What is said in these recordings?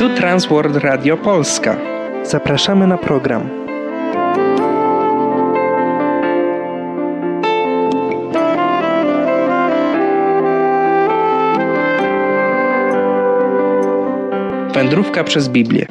Tu Transworld Radio Polska. Zapraszamy na program. Wędrówka przez Biblię.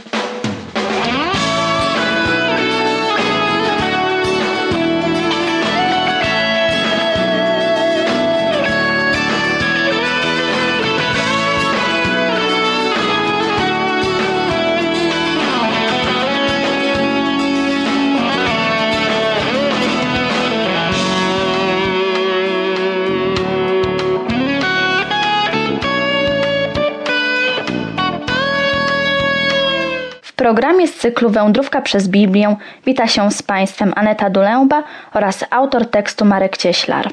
W programie z cyklu Wędrówka przez Biblię wita się z Państwem Aneta Dulęba oraz autor tekstu Marek Cieślar.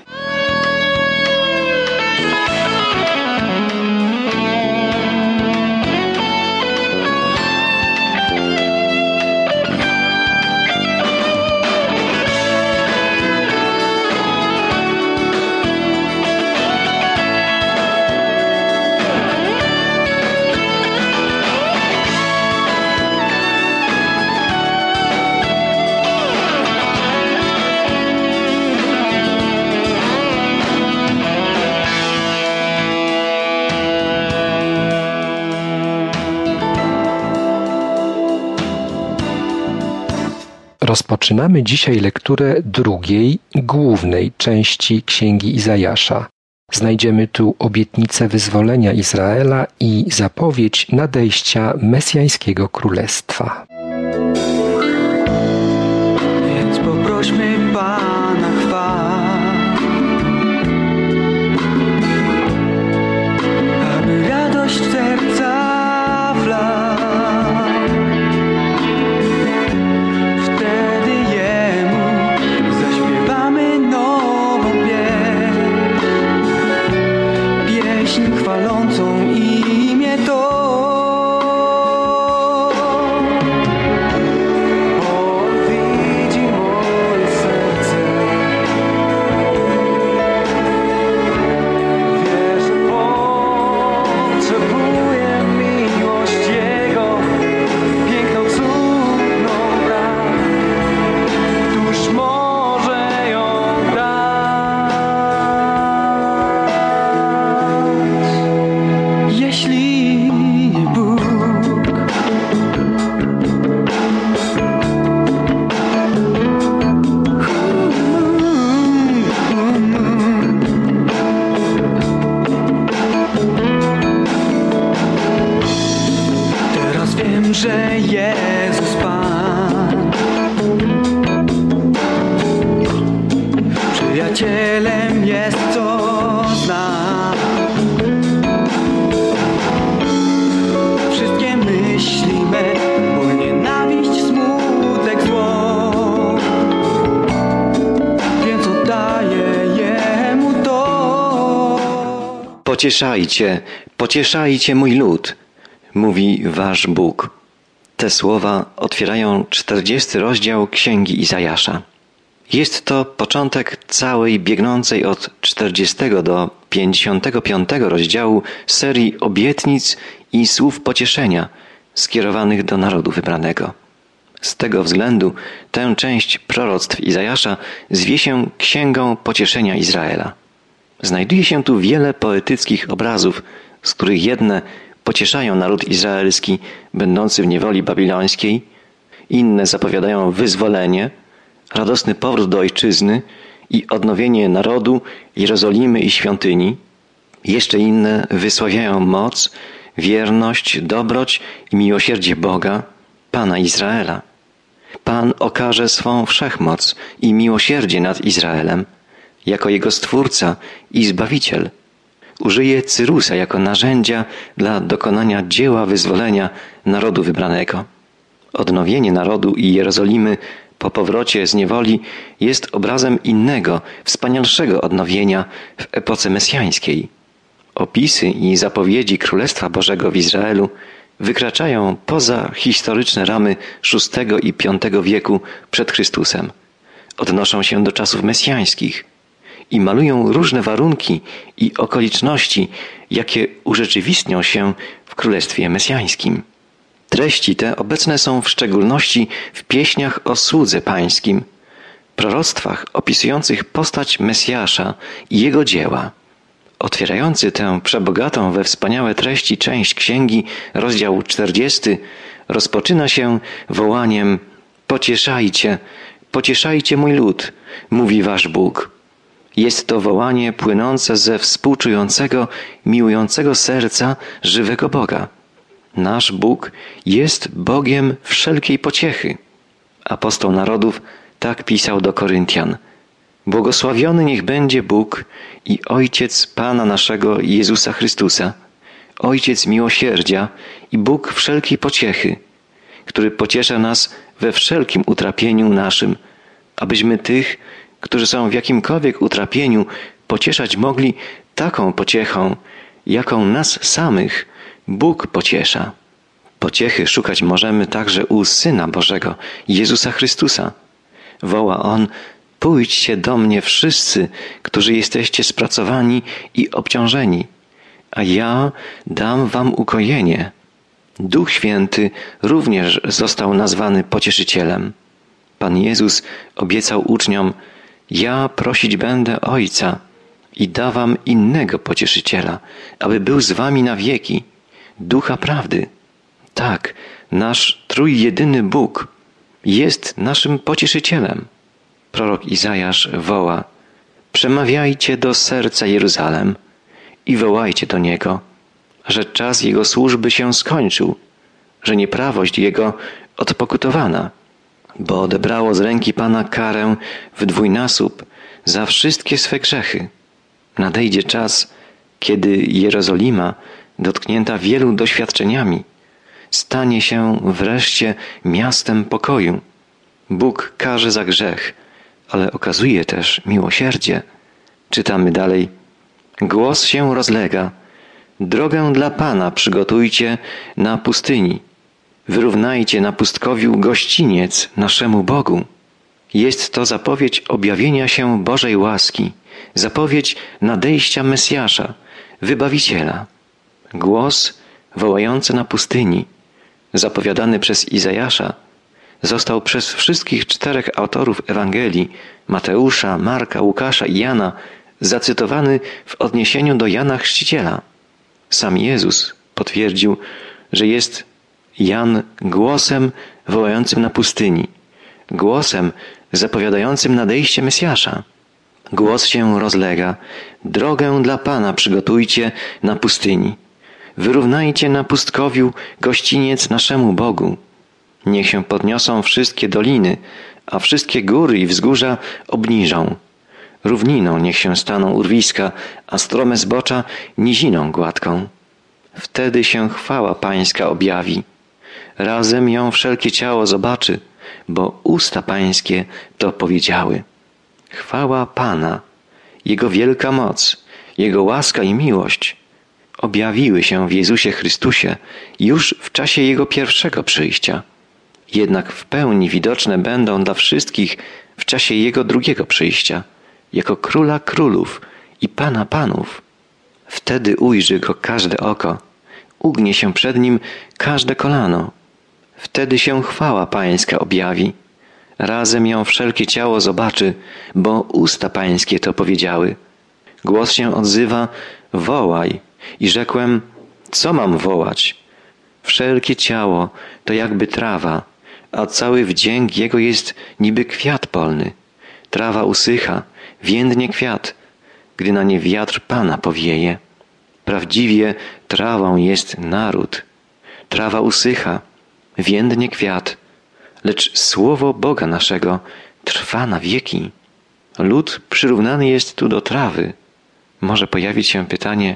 Rozpoczynamy dzisiaj lekturę drugiej, głównej części Księgi Izajasza. Znajdziemy tu obietnicę wyzwolenia Izraela i zapowiedź nadejścia mesjańskiego królestwa. Więc poprośmy Pana chwał, aby radość w serca wlał. Chwalącą imię to. On widzi moje serce, wie, że potrzebuję miłość Jego, piękną, cudną brak, któż może ją dać. Jeśli nie Bóg, teraz wiem, że Jezus Pan przyjacielem jest, co znam. Myślimy, bo nienawiść, smutek, zło, więc oddaję Jemu to. Pocieszajcie mój lud, mówi wasz Bóg. Te słowa otwierają 40 rozdział Księgi Izajasza. Jest to początek całej biegnącej od 40 do 55 rozdziału serii obietnic i słów pocieszenia skierowanych do narodu wybranego. Z tego względu tę część proroctw Izajasza zwie się Księgą Pocieszenia Izraela. Znajduje się tu wiele poetyckich obrazów, z których jedne pocieszają naród izraelski będący w niewoli babilońskiej, inne zapowiadają wyzwolenie, radosny powrót do ojczyzny i odnowienie narodu, Jerozolimy i świątyni. Jeszcze inne wysławiają moc, wierność, dobroć i miłosierdzie Boga, Pana Izraela. Pan okaże swą wszechmoc i miłosierdzie nad Izraelem, jako jego Stwórca i Zbawiciel. Użyje Cyrusa jako narzędzia dla dokonania dzieła wyzwolenia narodu wybranego. Odnowienie narodu i Jerozolimy po powrocie z niewoli jest obrazem innego, wspanialszego odnowienia w epoce mesjańskiej. Opisy i zapowiedzi Królestwa Bożego w Izraelu wykraczają poza historyczne ramy VI i V wieku przed Chrystusem. Odnoszą się do czasów mesjańskich i malują różne warunki i okoliczności, jakie urzeczywistnią się w Królestwie Mesjańskim. Treści te obecne są w szczególności w pieśniach o słudze pańskim, proroctwach opisujących postać Mesjasza i jego dzieła. Otwierający tę przebogatą we wspaniałe treści część księgi, rozdział 40, rozpoczyna się wołaniem: Pocieszajcie, pocieszajcie mój lud, mówi wasz Bóg. Jest to wołanie płynące ze współczującego, miłującego serca żywego Boga. Nasz Bóg jest Bogiem wszelkiej pociechy. Apostoł narodów tak pisał do Koryntian: Błogosławiony niech będzie Bóg i Ojciec Pana naszego Jezusa Chrystusa, Ojciec miłosierdzia i Bóg wszelkiej pociechy, który pociesza nas we wszelkim utrapieniu naszym, abyśmy tych, którzy są w jakimkolwiek utrapieniu, pocieszać mogli taką pociechą, jaką nas samych Bóg pociesza. Pociechy szukać możemy także u Syna Bożego, Jezusa Chrystusa. Woła On: Pójdźcie do mnie wszyscy, którzy jesteście spracowani i obciążeni, a ja dam wam ukojenie. Duch Święty również został nazwany Pocieszycielem. Pan Jezus obiecał uczniom: Ja prosić będę Ojca i da wam innego Pocieszyciela, aby był z wami na wieki, Ducha Prawdy. Tak, nasz trójjedyny Bóg jest naszym Pocieszycielem. Prorok Izajasz woła: Przemawiajcie do serca Jeruzalem i wołajcie do niego, że czas jego służby się skończył, że nieprawość jego odpokutowana, bo odebrało z ręki Pana karę w dwójnasób za wszystkie swe grzechy. Nadejdzie czas, kiedy Jerozolima, dotknięta wielu doświadczeniami, stanie się wreszcie miastem pokoju. Bóg karze za grzech, ale okazuje też miłosierdzie. Czytamy dalej: Głos się rozlega: Drogę dla Pana przygotujcie na pustyni. Wyrównajcie na pustkowiu gościniec naszemu Bogu. Jest to zapowiedź objawienia się Bożej łaski, zapowiedź nadejścia Mesjasza, Wybawiciela. Głos wołający na pustyni, zapowiadany przez Izajasza, został przez wszystkich 4 autorów Ewangelii, Mateusza, Marka, Łukasza i Jana, zacytowany w odniesieniu do Jana Chrzciciela. Sam Jezus potwierdził, że jest Jan głosem wołającym na pustyni, głosem zapowiadającym nadejście Mesjasza. Głos się rozlega: Drogę dla Pana przygotujcie na pustyni. Wyrównajcie na pustkowiu gościniec naszemu Bogu. Niech się podniosą wszystkie doliny, a wszystkie góry i wzgórza obniżą. Równiną niech się staną urwiska, a strome zbocza niziną gładką. Wtedy się chwała Pańska objawi. Razem ją wszelkie ciało zobaczy, bo usta Pańskie to powiedziały. Chwała Pana, Jego wielka moc, Jego łaska i miłość objawiły się w Jezusie Chrystusie już w czasie Jego pierwszego przyjścia. Jednak w pełni widoczne będą dla wszystkich w czasie Jego drugiego przyjścia, jako Króla Królów i Pana Panów. Wtedy ujrzy Go każde oko, ugnie się przed Nim każde kolano. Wtedy się chwała Pańska objawi. Razem ją wszelkie ciało zobaczy, bo usta Pańskie to powiedziały. Głos się odzywa: Wołaj. I rzekłem: Co mam wołać? Wszelkie ciało to jakby trawa, a cały wdzięk jego jest niby kwiat polny. Trawa usycha, więdnie kwiat, gdy na nie wiatr Pana powieje. Prawdziwie trawą jest naród. Trawa usycha, więdnie kwiat, lecz słowo Boga naszego trwa na wieki. Lud przyrównany jest tu do trawy. Może pojawić się pytanie: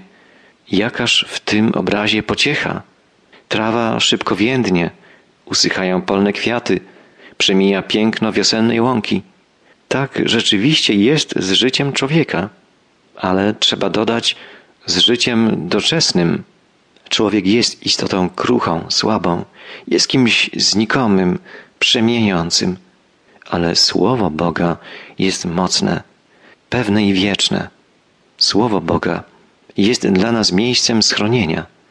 jakaż w tym obrazie pociecha? Trawa szybko więdnie, usychają polne kwiaty, przemija piękno wiosennej łąki. Tak rzeczywiście jest z życiem człowieka, ale trzeba dodać z życiem doczesnym. Człowiek jest istotą kruchą, słabą, jest kimś znikomym, przemijającym, ale Słowo Boga jest mocne, pewne i wieczne. Słowo Boga jest dla nas miejscem schronienia,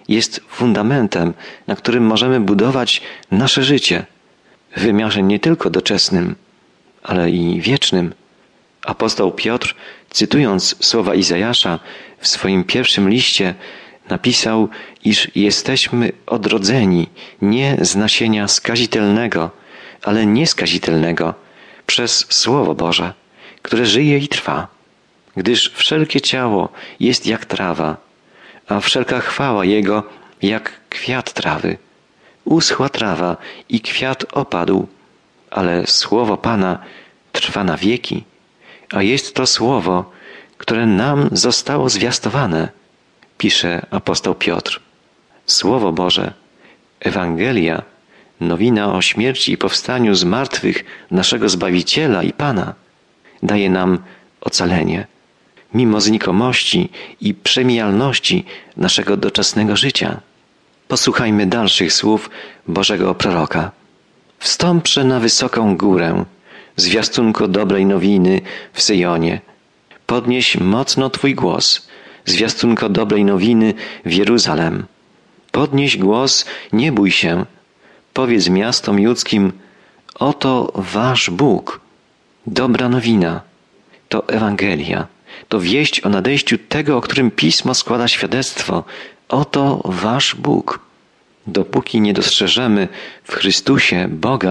jest fundamentem, na którym możemy budować nasze życie w wymiarze nie tylko doczesnym, ale i wiecznym. Apostoł Piotr, cytując słowa Izajasza w swoim pierwszym liście, napisał, iż jesteśmy odrodzeni nie z nasienia skazitelnego, ale nieskazitelnego przez Słowo Boże, które żyje i trwa. Gdyż wszelkie ciało jest jak trawa, a wszelka chwała Jego jak kwiat trawy. Uschła trawa i kwiat opadł, ale Słowo Pana trwa na wieki, a jest to Słowo, które nam zostało zwiastowane, pisze apostoł Piotr. Słowo Boże, Ewangelia, nowina o śmierci i powstaniu z martwych naszego Zbawiciela i Pana, daje nam ocalenie, mimo znikomości i przemijalności naszego doczesnego życia. Posłuchajmy dalszych słów Bożego proroka. Wstąpże na wysoką górę, zwiastunko dobrej nowiny w Syjonie. Podnieś mocno Twój głos, zwiastunko dobrej nowiny w Jeruzalem. Podnieś głos, nie bój się. Powiedz miastom judzkim, oto wasz Bóg. Dobra nowina, to Ewangelia, to wieść o nadejściu tego, o którym Pismo składa świadectwo. Oto wasz Bóg. Dopóki nie dostrzeżemy w Chrystusie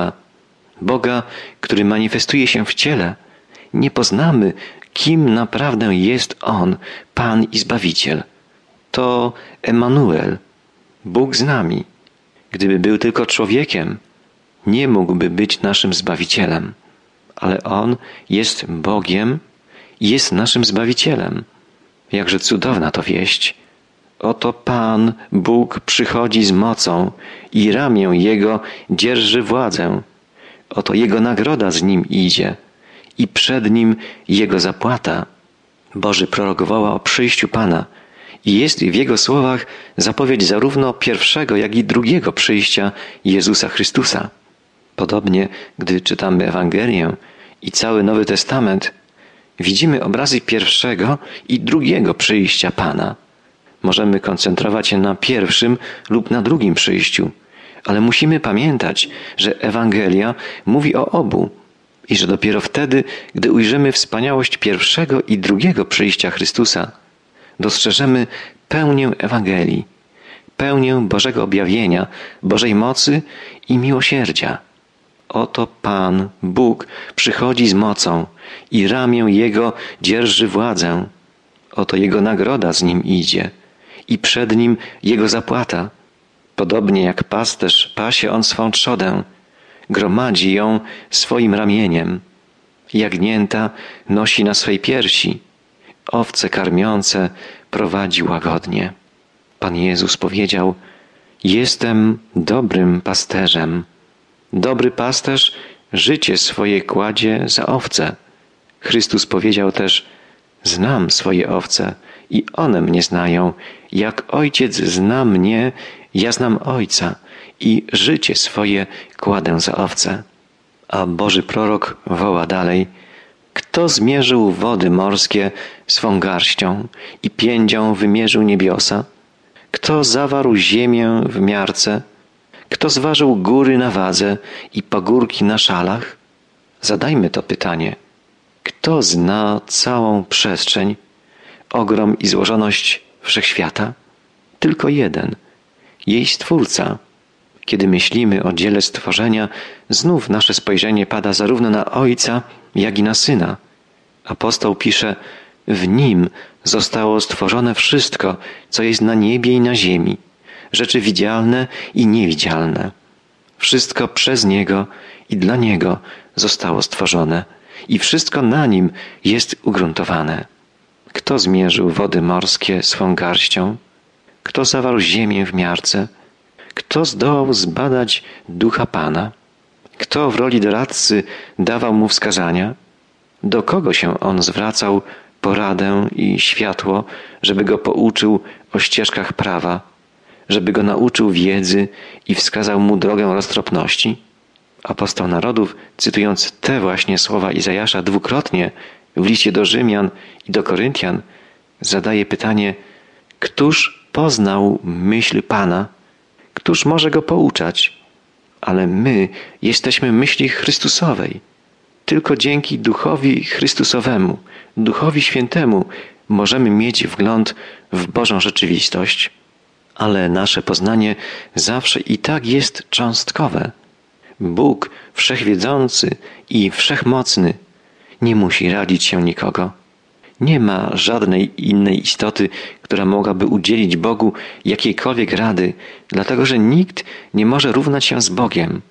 Boga, który manifestuje się w ciele, nie poznamy, kim naprawdę jest On, Pan i Zbawiciel. To Emanuel, Bóg z nami. Gdyby był tylko człowiekiem, nie mógłby być naszym Zbawicielem, ale On jest Bogiem i jest naszym Zbawicielem. Jakże cudowna to wieść. Oto Pan, Bóg przychodzi z mocą i ramię Jego dzierży władzę. Oto Jego nagroda z Nim idzie i przed Nim Jego zapłata. Boży prorok woła o przyjściu Pana i jest w Jego słowach zapowiedź zarówno pierwszego, jak i drugiego przyjścia Jezusa Chrystusa. Podobnie, gdy czytamy Ewangelię i cały Nowy Testament, widzimy obrazy pierwszego i drugiego przyjścia Pana. Możemy koncentrować się na pierwszym lub na drugim przyjściu, ale musimy pamiętać, że Ewangelia mówi o obu i że dopiero wtedy, gdy ujrzymy wspaniałość pierwszego i drugiego przyjścia Chrystusa, dostrzeżemy pełnię Ewangelii, pełnię Bożego objawienia, Bożej mocy i miłosierdzia. Oto Pan, Bóg, przychodzi z mocą i ramię Jego dzierży władzę. Oto Jego nagroda z Nim idzie i przed Nim Jego zapłata. Podobnie jak pasterz pasie on swą trzodę, gromadzi ją swoim ramieniem. Jagnięta nosi na swej piersi, owce karmiące prowadzi łagodnie. Pan Jezus powiedział, jestem dobrym pasterzem. Dobry pasterz życie swoje kładzie za owce. Chrystus powiedział też, znam swoje owce i one mnie znają, jak Ojciec zna mnie, ja znam Ojca i życie swoje kładę za owce. A Boży prorok woła dalej, kto zmierzył wody morskie swą garścią i piędzią wymierzył niebiosa? Kto zawarł ziemię w miarce? Kto zważył góry na wadze i pagórki na szalach? Zadajmy to pytanie. Kto zna całą przestrzeń, ogrom i złożoność wszechświata? Tylko jeden, jej Stwórca. Kiedy myślimy o dziele stworzenia, znów nasze spojrzenie pada zarówno na Ojca, jak i na Syna. Apostoł pisze, w Nim zostało stworzone wszystko, co jest na niebie i na ziemi, rzeczy widzialne i niewidzialne. Wszystko przez Niego i dla Niego zostało stworzone i wszystko na Nim jest ugruntowane. Kto zmierzył wody morskie swą garścią? Kto zawarł ziemię w miarce? Kto zdołał zbadać ducha Pana? Kto w roli doradcy dawał mu wskazania? Do kogo się on zwracał poradę i światło, żeby go pouczył o ścieżkach prawa, żeby go nauczył wiedzy i wskazał mu drogę roztropności? Apostoł narodów, cytując te właśnie słowa Izajasza dwukrotnie w liście do Rzymian i do Koryntian, zadaje pytanie, któż poznał myśl Pana, któż może go pouczać? Ale my jesteśmy myśli Chrystusowej. Tylko dzięki Duchowi Chrystusowemu, Duchowi Świętemu możemy mieć wgląd w Bożą rzeczywistość. Ale nasze poznanie zawsze i tak jest cząstkowe. Bóg wszechwiedzący i wszechmocny nie musi radzić się nikogo. Nie ma żadnej innej istoty, która mogłaby udzielić Bogu jakiejkolwiek rady, dlatego że nikt nie może równać się z Bogiem.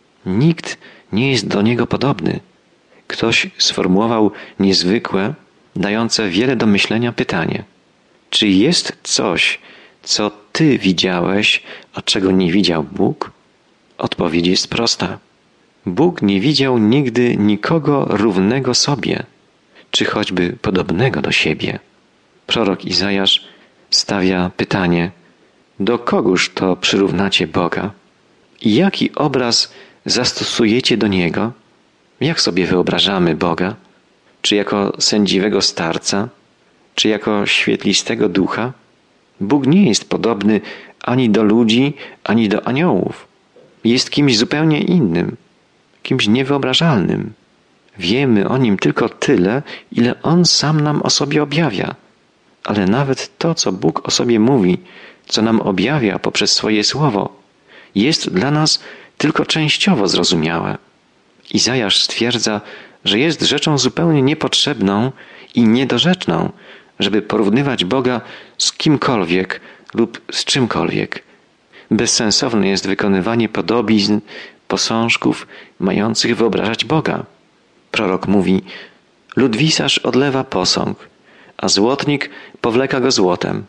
Nikt nie jest do Niego podobny. Ktoś sformułował niezwykłe, dające wiele do myślenia pytanie. Czy jest coś, co Ty widziałeś, a czego nie widział Bóg? Odpowiedź jest prosta. Bóg nie widział nigdy nikogo równego sobie, czy choćby podobnego do siebie. Prorok Izajasz stawia pytanie, do kogóż to przyrównacie Boga? I jaki obraz zastosujecie do Niego? Jak sobie wyobrażamy Boga? Czy jako sędziwego starca? Czy jako świetlistego ducha? Bóg nie jest podobny ani do ludzi, ani do aniołów. Jest kimś zupełnie innym, kimś niewyobrażalnym. Wiemy o Nim tylko tyle, ile On sam nam o sobie objawia. Ale nawet to, co Bóg o sobie mówi, co nam objawia poprzez swoje słowo, jest dla nas tylko częściowo zrozumiałe. Izajasz stwierdza, że jest rzeczą zupełnie niepotrzebną i niedorzeczną, żeby porównywać Boga z kimkolwiek lub z czymkolwiek. Bezsensowne jest wykonywanie podobizn, posążków mających wyobrażać Boga. Prorok mówi, ludwisarz odlewa posąg, a złotnik powleka go złotem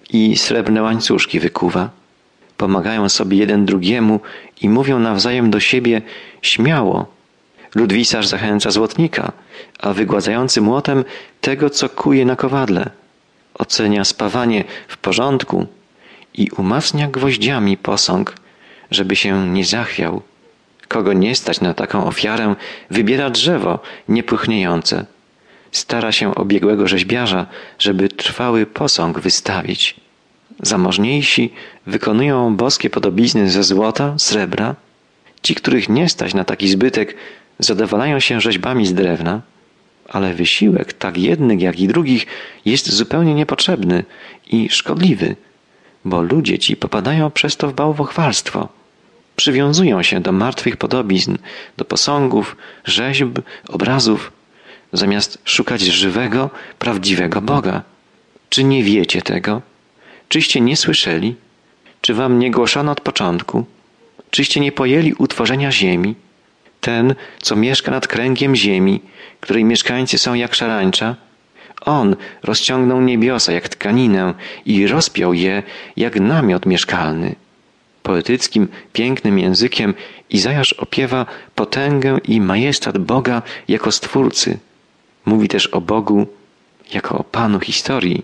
i srebrne łańcuszki wykuwa. Pomagają sobie jeden drugiemu i mówią nawzajem do siebie śmiało. Ludwisarz zachęca złotnika, a wygładzający młotem tego, co kuje na kowadle. Ocenia spawanie w porządku i umacnia gwoździami posąg, żeby się nie zachwiał. Kogo nie stać na taką ofiarę, wybiera drzewo niepłychniejące. Stara się o biegłego rzeźbiarza, żeby trwały posąg wystawić. Zamożniejsi wykonują boskie podobizny ze złota, srebra. Ci, których nie stać na taki zbytek, zadowalają się rzeźbami z drewna. Ale wysiłek tak jednych, jak i drugich jest zupełnie niepotrzebny i szkodliwy, bo ludzie ci popadają przez to w bałwochwalstwo. Przywiązują się do martwych podobizn, do posągów, rzeźb, obrazów, zamiast szukać żywego, prawdziwego Boga. Czy nie wiecie tego? Czyście nie słyszeli? Czy wam nie głoszono od początku? Czyście nie pojęli utworzenia ziemi? Ten, co mieszka nad kręgiem ziemi, której mieszkańcy są jak szarańcza, On rozciągnął niebiosa jak tkaninę i rozpiął je jak namiot mieszkalny. Poetyckim, pięknym językiem Izajasz opiewa potęgę i majestat Boga jako Stwórcy. Mówi też o Bogu jako o Panu historii.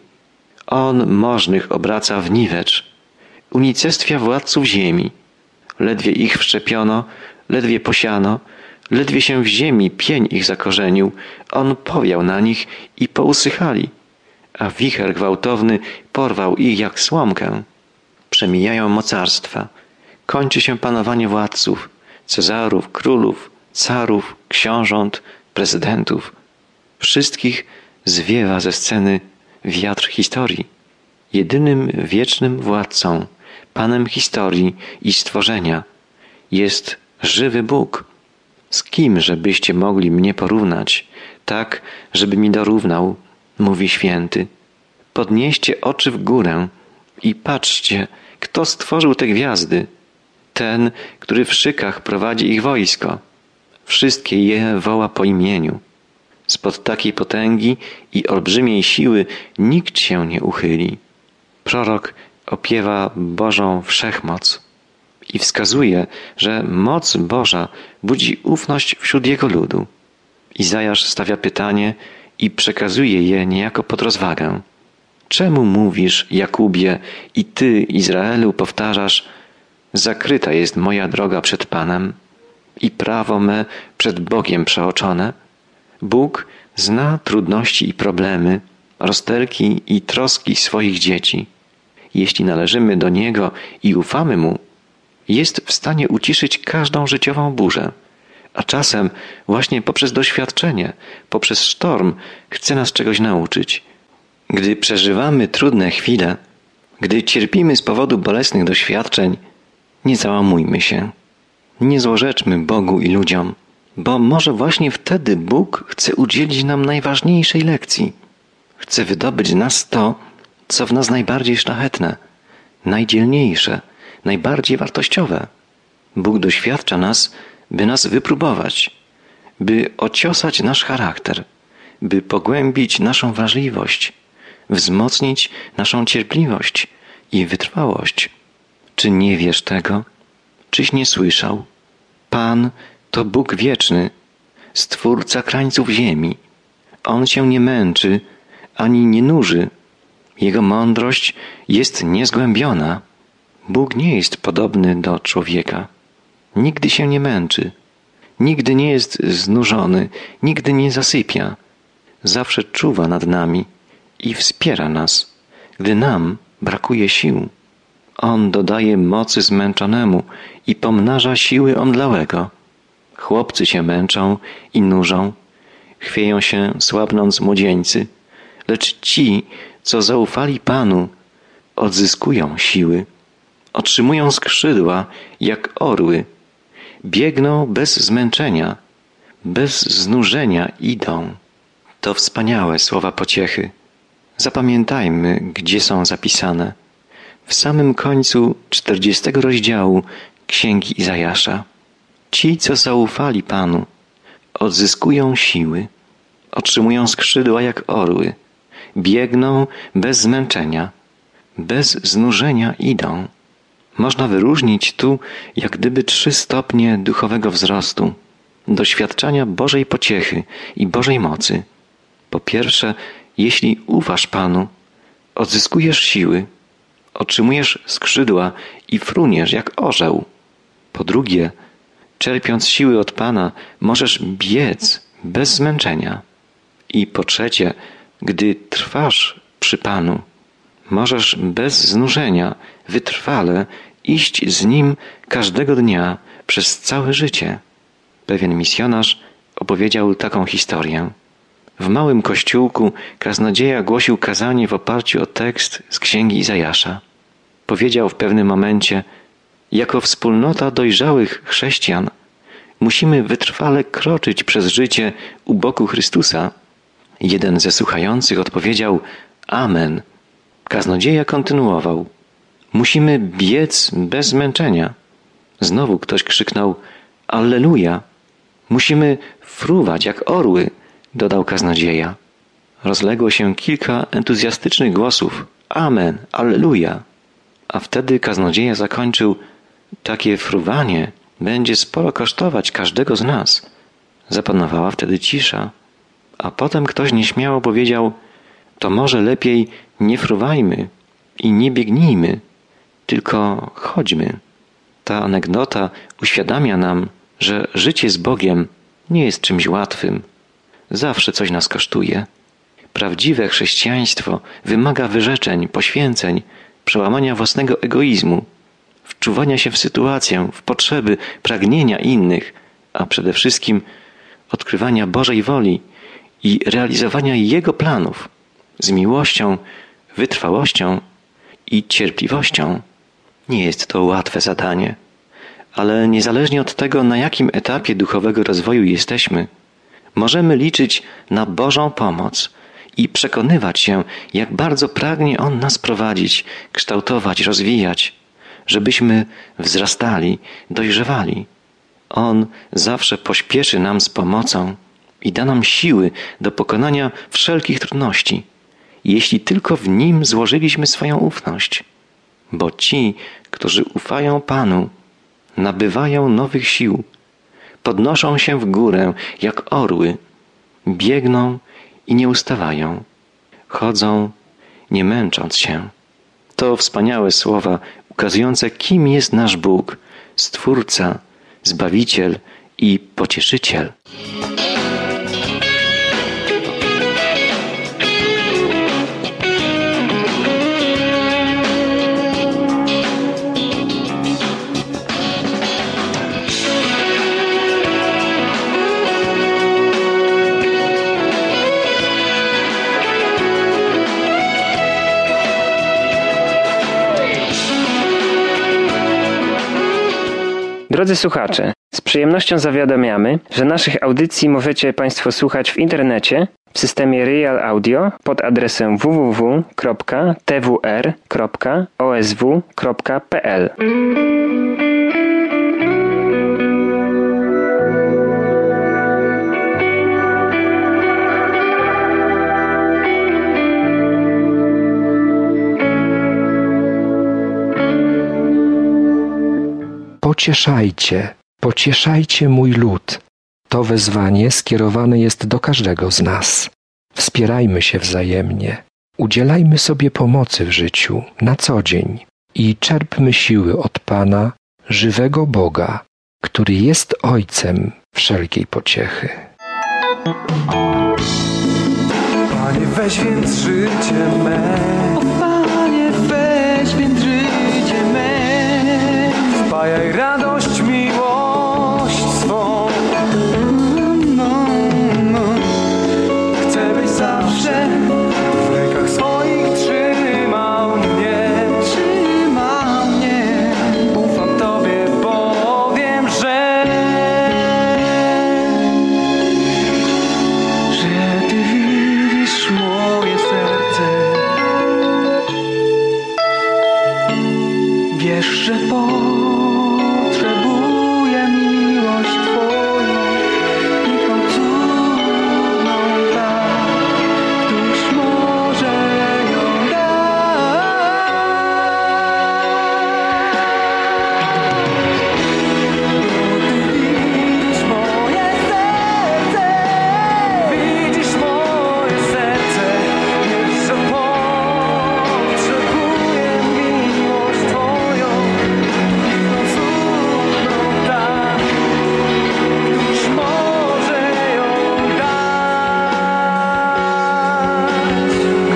On możnych obraca w niwecz, unicestwia władców ziemi. Ledwie ich wszczepiono, ledwie posiano, ledwie się w ziemi pień ich zakorzenił, On powiał na nich i pousychali, a wicher gwałtowny porwał ich jak słomkę. Przemijają mocarstwa, kończy się panowanie władców, cezarów, królów, carów, książąt, prezydentów. Wszystkich zwiewa ze sceny wiatr historii. Jedynym wiecznym władcą, Panem historii i stworzenia jest żywy Bóg. Z kim, żebyście mogli mnie porównać, tak, żeby mi dorównał, mówi święty. Podnieście oczy w górę i patrzcie, kto stworzył te gwiazdy. Ten, który w szykach prowadzi ich wojsko. Wszystkie je woła po imieniu. Spod takiej potęgi i olbrzymiej siły nikt się nie uchyli. Prorok opiewa Bożą wszechmoc i wskazuje, że moc Boża budzi ufność wśród Jego ludu. Izajasz stawia pytanie i przekazuje je niejako pod rozwagę. Czemu mówisz, Jakubie, i ty, Izraelu, powtarzasz, zakryta jest moja droga przed Panem i prawo me przed Bogiem przeoczone? Bóg zna trudności i problemy, rozterki i troski swoich dzieci. jeśli należymy do Niego i ufamy Mu, jest w stanie uciszyć każdą życiową burzę. A czasem właśnie poprzez doświadczenie, poprzez sztorm chce nas czegoś nauczyć. Gdy przeżywamy trudne chwile, gdy cierpimy z powodu bolesnych doświadczeń, nie załamujmy się. Nie złorzeczmy Bogu i ludziom, bo może właśnie wtedy Bóg chce udzielić nam najważniejszej lekcji. Chce wydobyć z nas to, co w nas najbardziej szlachetne, najdzielniejsze, najbardziej wartościowe. Bóg doświadcza nas, by nas wypróbować, by ociosać nasz charakter, by pogłębić naszą wrażliwość, wzmocnić naszą cierpliwość i wytrwałość. Czy nie wiesz tego? Czyś nie słyszał? Pan to Bóg wieczny, Stwórca krańców ziemi. On się nie męczy, ani nie nuży. Jego mądrość jest niezgłębiona. Bóg nie jest podobny do człowieka. Nigdy się nie męczy. Nigdy nie jest znużony, nigdy nie zasypia. Zawsze czuwa nad nami i wspiera nas, gdy nam brakuje sił. On dodaje mocy zmęczonemu i pomnaża siły omdlałego. Chłopcy się męczą i nużą, chwieją się słabnąc młodzieńcy, lecz ci, co zaufali Panu, odzyskują siły, otrzymują skrzydła jak orły, biegną bez zmęczenia, bez znużenia idą. To wspaniałe słowa pociechy. Zapamiętajmy, gdzie są zapisane. W samym końcu 40 rozdziału Księgi Izajasza. Ci, co zaufali Panu, odzyskują siły, otrzymują skrzydła jak orły, biegną bez zmęczenia, bez znużenia idą. Można wyróżnić tu jak gdyby 3 stopnie duchowego wzrostu, doświadczania Bożej pociechy i Bożej mocy. Po pierwsze, jeśli ufasz Panu, odzyskujesz siły, otrzymujesz skrzydła i fruniesz jak orzeł. Po drugie, czerpiąc siły od Pana, możesz biec bez zmęczenia. I po trzecie, gdy trwasz przy Panu, możesz bez znużenia, wytrwale iść z Nim każdego dnia przez całe życie. Pewien misjonarz opowiedział taką historię. W małym kościółku kaznodzieja głosił kazanie w oparciu o tekst z Księgi Izajasza. Powiedział w pewnym momencie: jako wspólnota dojrzałych chrześcijan musimy wytrwale kroczyć przez życie u boku Chrystusa. Jeden ze słuchających odpowiedział: Amen. Kaznodzieja kontynuował: musimy biec bez zmęczenia. Znowu ktoś krzyknął: Alleluja. Musimy fruwać jak orły, dodał kaznodzieja. Rozległo się kilka entuzjastycznych głosów: Amen, Alleluja. A wtedy kaznodzieja zakończył: takie fruwanie będzie sporo kosztować każdego z nas. Zapanowała wtedy cisza, a potem ktoś nieśmiało powiedział: to może lepiej nie fruwajmy i nie biegnijmy, tylko chodźmy. Ta anegdota uświadamia nam, że życie z Bogiem nie jest czymś łatwym. Zawsze coś nas kosztuje. Prawdziwe chrześcijaństwo wymaga wyrzeczeń, poświęceń, przełamania własnego egoizmu, wczuwania się w sytuację, w potrzeby, pragnienia innych, a przede wszystkim odkrywania Bożej woli i realizowania Jego planów z miłością, wytrwałością i cierpliwością. Nie jest to łatwe zadanie, ale niezależnie od tego, na jakim etapie duchowego rozwoju jesteśmy, możemy liczyć na Bożą pomoc i przekonywać się, jak bardzo pragnie On nas prowadzić, kształtować, rozwijać, żebyśmy wzrastali, dojrzewali. On zawsze pośpieszy nam z pomocą i da nam siły do pokonania wszelkich trudności, jeśli tylko w Nim złożyliśmy swoją ufność. Bo ci, którzy ufają Panu, nabywają nowych sił, podnoszą się w górę jak orły, biegną i nie ustawają, chodzą, nie męcząc się. To wspaniałe słowa ukazujące, kim jest nasz Bóg, Stwórca, Zbawiciel i Pocieszyciel. Drodzy słuchacze, z przyjemnością zawiadamiamy, że naszych audycji możecie Państwo słuchać w internecie w systemie Real Audio pod adresem www.twr.osw.pl. Pocieszajcie mój lud. To wezwanie skierowane jest do każdego z nas. Wspierajmy się wzajemnie. Udzielajmy sobie pomocy w życiu na co dzień i czerpmy siły od Pana, żywego Boga, który jest Ojcem wszelkiej pociechy. Panie, weź więc życie me. O Panie, weź więc życie me. Wpajaj radość, miłość swą. Chcę byś zawsze w rękach swoich trzymał mnie. Ufam Tobie, bo wiem, że Ty widzisz moje serce. Wiesz, że potrzebuję miłość Twoją i tą cudną tak, któż może ją dać. Bo Ty widzisz moje serce, wiesz, że potrzebuję miłość Twoją i tą cudną tak, któż może ją dać.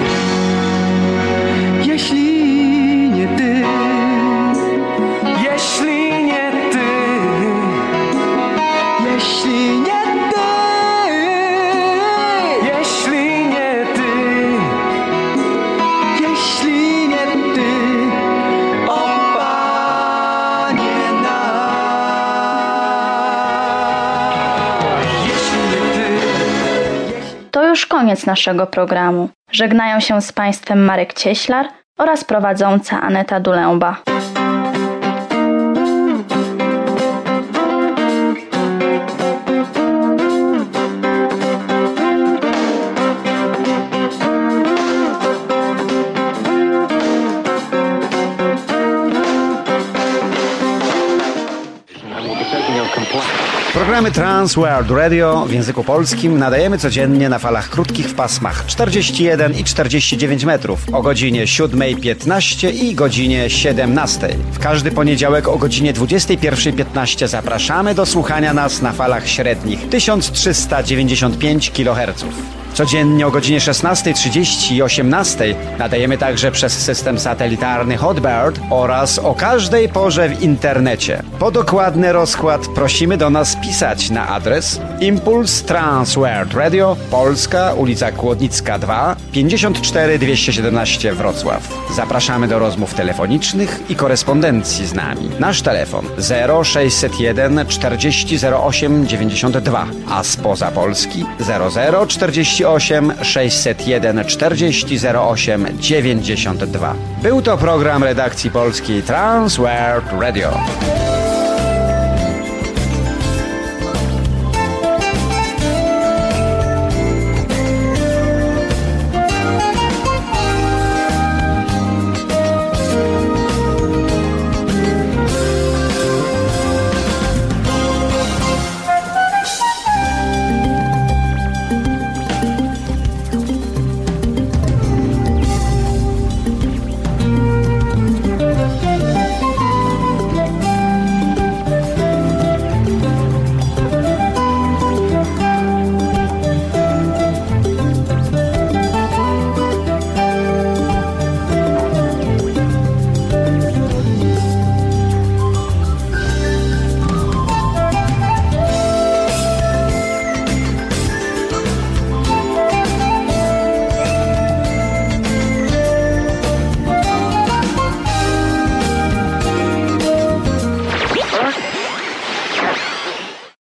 Jeśli nie Ty, jeśli nie Ty, jeśli nie Ty, jeśli nie Ty, jeśli nie Ty, o Panie nasz. Jeśli nie Ty. To już koniec naszego programu. Żegnają się z Państwem Marek Cieślar oraz prowadząca Aneta Dulęba. Programy Trans World Radio w języku polskim nadajemy codziennie na falach krótkich w pasmach 41 i 49 metrów o godzinie 7:15 i godzinie 17. W każdy poniedziałek o godzinie 21:15 zapraszamy do słuchania nas na falach średnich 1395 kHz. Codziennie o godzinie 16:30 i 18:00 nadajemy także przez system satelitarny Hotbird oraz o każdej porze w internecie. Po dokładny rozkład prosimy do nas pisać na adres Impuls Trans World Radio, Polska, ulica Kłodnicka 2, 54 217 Wrocław. Zapraszamy do rozmów telefonicznych i korespondencji z nami. Nasz telefon 0601 40 08 92, a spoza Polski 0048 601 40 08 92. Był to program redakcji polskiej Trans World Radio.